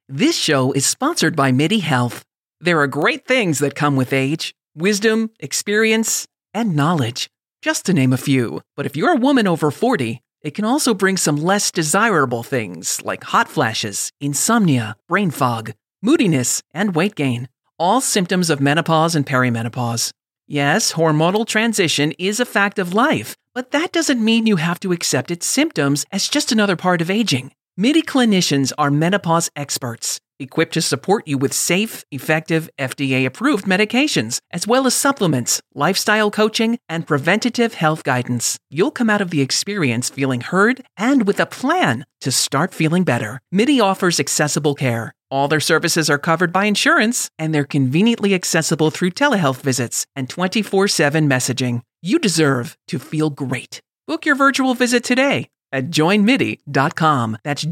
This show is sponsored by MIDI Health. There are great things that come with age: wisdom, experience, and knowledge, just to name a few. But if you're a woman over 40, it can also bring some less desirable things like hot flashes, insomnia, brain fog, moodiness, and weight gain, all symptoms of menopause and perimenopause. Yes, hormonal transition is a fact of life, but that doesn't mean you have to accept its symptoms as just another part of aging. MIDI clinicians are menopause experts, equipped to support you with safe, effective, FDA-approved medications, as well as supplements, lifestyle coaching, and preventative health guidance. You'll come out of the experience feeling heard and with a plan to start feeling better. MIDI offers accessible care. All their services are covered by insurance, and they're conveniently accessible through telehealth visits and 24/7 messaging. You deserve to feel great. Book your virtual visit today at joinmidi.com. That's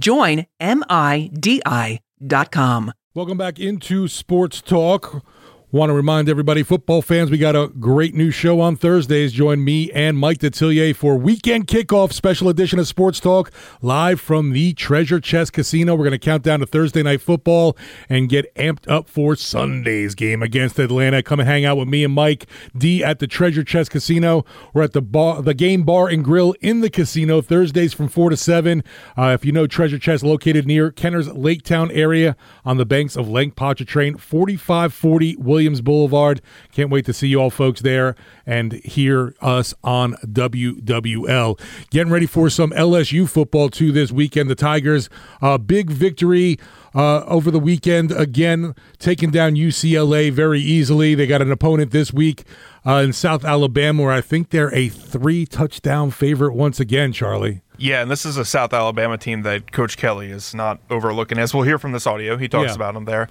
joinmidi.com. Welcome back into Sports Talk. Want to remind everybody, football fans, we got a great new show on Thursdays. Join me and Mike Detillier for Weekend Kickoff, special edition of Sports Talk, live from the Treasure Chest Casino. We're going to count down to Thursday Night Football and get amped up for Sunday's game against Atlanta. Come and hang out with me and Mike D at the Treasure Chest Casino. We're at the Game Bar and Grill in the casino, Thursdays from 4 to 7. If you know Treasure Chest, located near Kenner's Lake Town area on the banks of Lake Pontchartrain, 4540 Williams Boulevard. Can't wait to see you all folks there and hear us on WWL. Getting ready for some LSU football too this weekend. The Tigers, big victory over the weekend, again taking down UCLA very easily. They got an opponent this week in South Alabama where I think they're a 3-touchdown favorite once again, Charlie. Yeah, and this is a South Alabama team that Coach Kelly is not overlooking. As we'll hear from this audio, he talks about them there.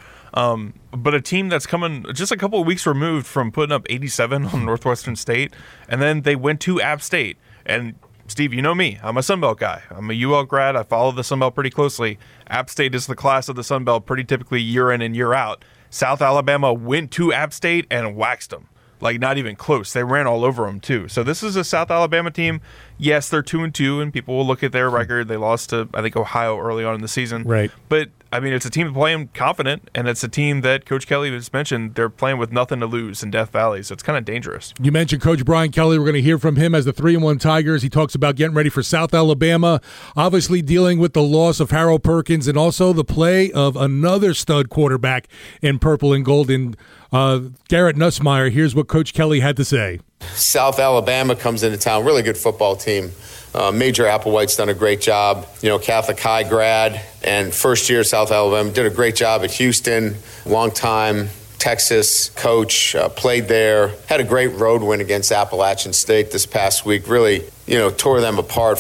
But a team that's coming just a couple of weeks removed from putting up 87 on Northwestern State, and then they went to App State. And, Steve, you know me. I'm a Sunbelt guy. I'm a UL grad. I follow the Sunbelt pretty closely. App State is the class of the Sunbelt pretty typically year in and year out. South Alabama went to App State and waxed them. Like, not even close. They ran all over them, too. So this is a South Alabama team. Yes, they're 2-2, and people will look at their record. They lost to, I think, Ohio early on in the season. Right. But, I mean, it's a team playing confident, and it's a team that Coach Kelly just mentioned. They're playing with nothing to lose in Death Valley, so it's kind of dangerous. You mentioned Coach Brian Kelly. We're going to hear from him as the 3-1 Tigers. He talks about getting ready for South Alabama, obviously dealing with the loss of Harold Perkins and also the play of another stud quarterback in purple and gold in Garrett Nussmeier. Here's what Coach Kelly had to say. South Alabama comes into town, really good football team. Major Applewhite's done a great job. You know, Catholic High grad and first year South Alabama, did a great job at Houston, long time Texas coach, played there, had a great road win against Appalachian State this past week. Really, you know, tore them apart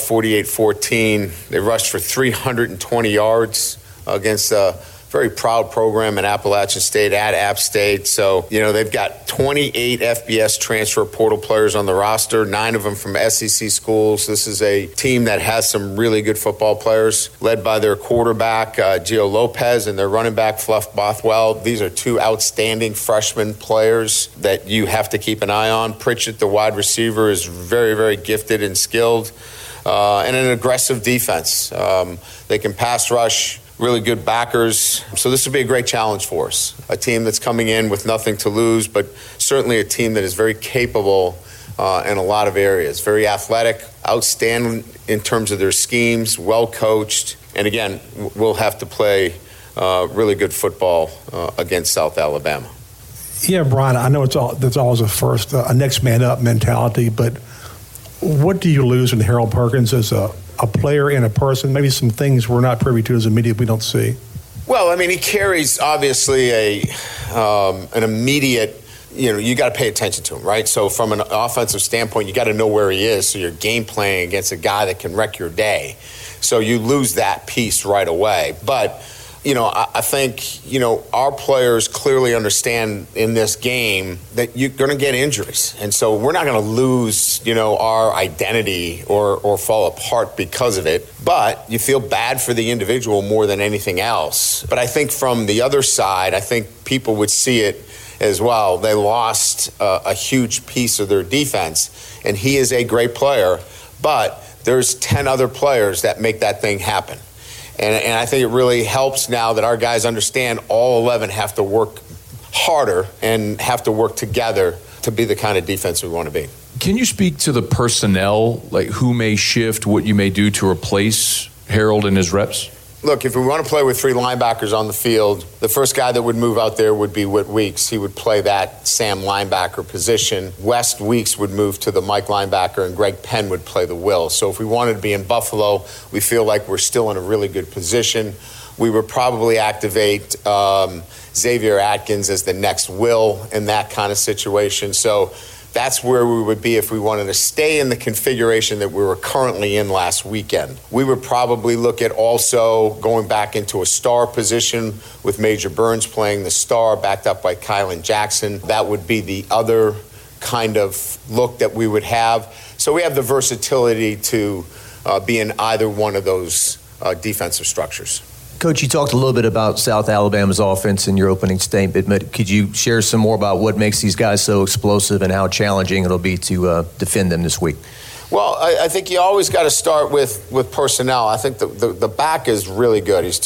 48-14. They rushed for 320 yards against very proud program in Appalachian State at App State. So, you know, they've got 28 FBS transfer portal players on the roster, 9 of them from SEC schools. This is a team that has some really good football players, led by their quarterback, Gio Lopez, and their running back, Fluff Bothwell. These are 2 outstanding freshman players that you have to keep an eye on. Pritchett, the wide receiver, is very, very gifted and skilled, and an aggressive defense. They can pass rush. Really good backers. So this will be a great challenge for us. A team that's coming in with nothing to lose, but certainly a team that is very capable in a lot of areas. Very athletic, outstanding in terms of their schemes, well coached. And again, we'll have to play really good football against South Alabama. Yeah, Brian, I know that's always a next man up mentality, but what do you lose in Harold Perkins as a player and a person? Maybe some things we're not privy to as a media we don't see. Well, I mean, he carries obviously an immediate, you know, you got to pay attention to him, right? So from an offensive standpoint, you got to know where he is, so you're game playing against a guy that can wreck your day. So you lose that piece right away. But, you know, I think, you know, our players clearly understand in this game that you're going to get injuries. And so we're not going to lose, you know, our identity or fall apart because of it. But you feel bad for the individual more than anything else. But I think from the other side, I think people would see it as well. They lost a huge piece of their defense, and he is a great player. But there's 10 other players that make that thing happen. And I think it really helps now that our guys understand all 11 have to work harder and have to work together to be the kind of defense we want to be. Can you speak to the personnel, like who may shift, what you may do to replace Harold and his reps? Look, if we want to play with 3 linebackers on the field, the first guy that would move out there would be Whit Weeks. He would play that Sam linebacker position. West Weeks would move to the Mike linebacker, and Greg Penn would play the Will. So if we wanted to be in Buffalo, we feel like we're still in a really good position. We would probably activate Xavier Atkins as the next Will in that kind of situation. So that's where we would be if we wanted to stay in the configuration that we were currently in last weekend. We would probably look at also going back into a star position with Major Burns playing the star, backed up by Kylan Jackson. That would be the other kind of look that we would have. So we have the versatility to be in either one of those defensive structures. Coach, you talked a little bit about South Alabama's offense in your opening statement, but could you share some more about what makes these guys so explosive and how challenging it'll be to defend them this week? Well, I think you always got to start with personnel. I think the back is really good. He's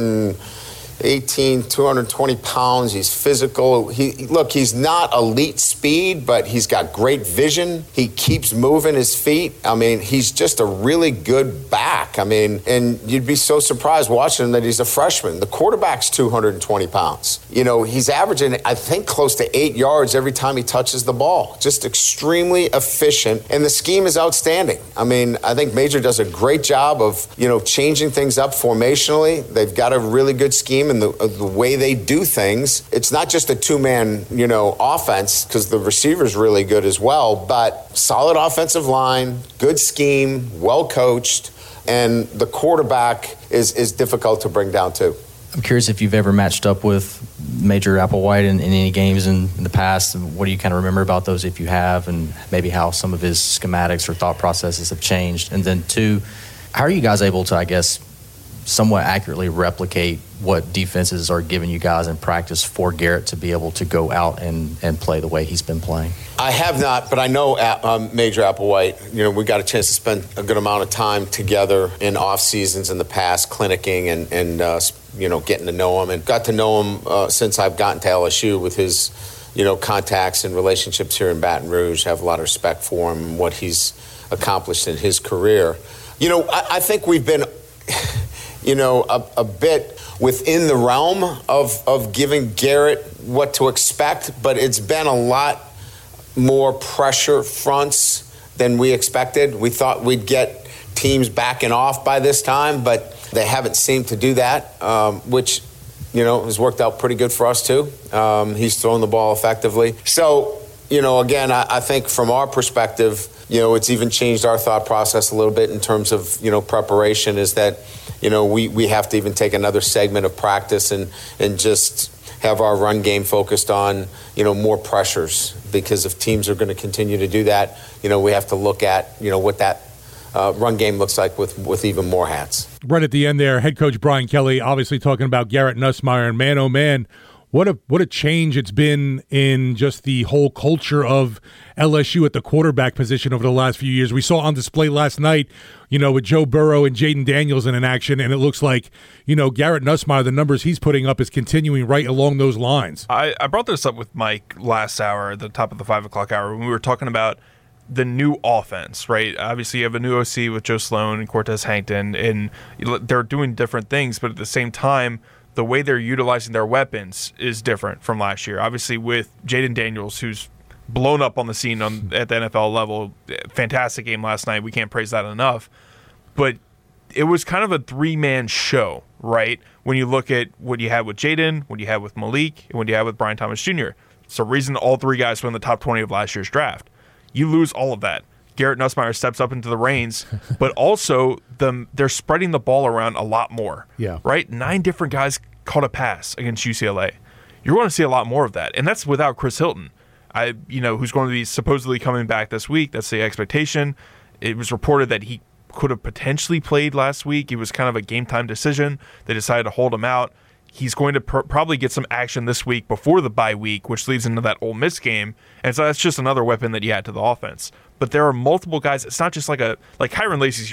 218, 220 pounds. He's physical. He's not elite speed, but he's got great vision. He keeps moving his feet. I mean, he's just a really good back. I mean, and you'd be so surprised watching him that he's a freshman. The quarterback's 220 pounds. You know, he's averaging, I think, close to 8 yards every time he touches the ball. Just extremely efficient, and the scheme is outstanding. I mean, I think Major does a great job of, changing things up formationally. They've got a really good scheme in the way they do things. It's not just a two-man, offense, because the receiver's really good as well, but solid offensive line, good scheme, well coached, and the quarterback is difficult to bring down too. I'm curious if you've ever matched up with Major Applewhite in any games in the past. What do you kind of remember about those if you have, and maybe how some of his schematics or thought processes have changed? And then 2, how are you guys able to, I guess, somewhat accurately replicate what defenses are giving you guys in practice for Garrett to be able to go out and play the way he's been playing? I have not, but I know Major Applewhite. We got a chance to spend a good amount of time together in off seasons in the past, clinicking and getting to know him, and got to know him since I've gotten to LSU with his contacts and relationships here in Baton Rouge. I have a lot of respect for him and what he's accomplished in his career. I think we've been a bit within the realm of giving Garrett what to expect, but it's been a lot more pressure fronts than we expected. We thought we'd get teams backing off by this time, but they haven't seemed to do that, which, has worked out pretty good for us too. He's thrown the ball effectively. So, again, I think from our perspective, it's even changed our thought process a little bit in terms of, preparation, is that, we have to even take another segment of practice and just have our run game focused on, more pressures, because if teams are going to continue to do that, we have to look at, what that run game looks like with even more hats. Right at the end there, head coach Brian Kelly obviously talking about Garrett Nussmeier, and man, oh man, what a change it's been in just the whole culture of LSU at the quarterback position over the last few years. We saw on display last night, with Joe Burrow and Jaden Daniels in action, and it looks like, Garrett Nussmeier, the numbers he's putting up is continuing right along those lines. I brought this up with Mike last hour, at the top of the 5 o'clock hour, when we were talking about the new offense, right? Obviously, you have a new OC with Joe Sloan and Cortez Hankton, and they're doing different things, but at the same time, the way they're utilizing their weapons is different from last year. Obviously, with Jaden Daniels, who's blown up on the scene at the NFL level, fantastic game last night. We can't praise that enough. But it was kind of a 3-man show, right? When you look at what you had with Jaden, what you had with Malik, and what you had with Brian Thomas Jr. It's the reason all 3 guys were in the top 20 of last year's draft. You lose all of that. Garrett Nussmeier steps up into the reins, but also they're spreading the ball around a lot more. Yeah. Right? 9 different guys caught a pass against UCLA. You're going to see a lot more of that, and that's without Chris Hilton, who's going to be supposedly coming back this week. That's the expectation. It was reported that he could have potentially played last week. It was kind of a game-time decision. They decided to hold him out. He's going to probably get some action this week before the bye week, which leads into that Ole Miss game. And so that's just another weapon that you add to the offense. But there are multiple guys. It's not just like Kyron Lacy's your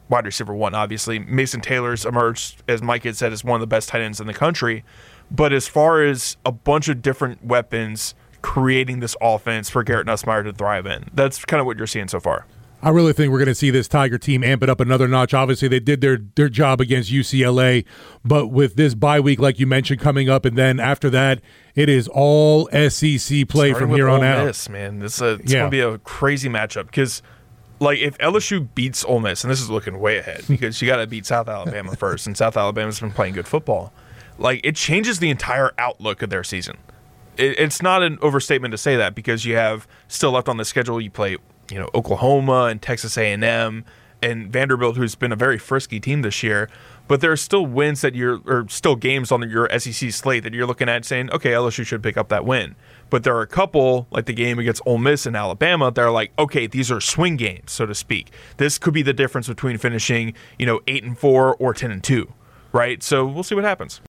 wide receiver one, obviously. Mason Taylor's emerged, as Mike had said, as one of the best tight ends in the country. But as far as a bunch of different weapons creating this offense for Garrett Nussmeier to thrive in, that's kind of what you're seeing so far. I really think we're going to see this Tiger team amp it up another notch. Obviously, they did their job against UCLA, but with this bye week, like you mentioned, coming up, and then after that, it is all SEC play from here on out. Miss, man. It's going to be a crazy matchup because, like, if LSU beats Ole Miss, and this is looking way ahead because you got to beat South Alabama first, and South Alabama's been playing good football, like, it changes the entire outlook of their season. It's not an overstatement to say that because you have still left on the schedule. You play, Oklahoma and Texas A&M and Vanderbilt, who's been a very frisky team this year. But there are still wins or still games on your SEC slate that you're looking at saying, okay, LSU should pick up that win. But there are a couple, like the game against Ole Miss and Alabama, that are like, okay, these are swing games, so to speak. This could be the difference between finishing, 8-4 or 10-2, right? So we'll see what happens.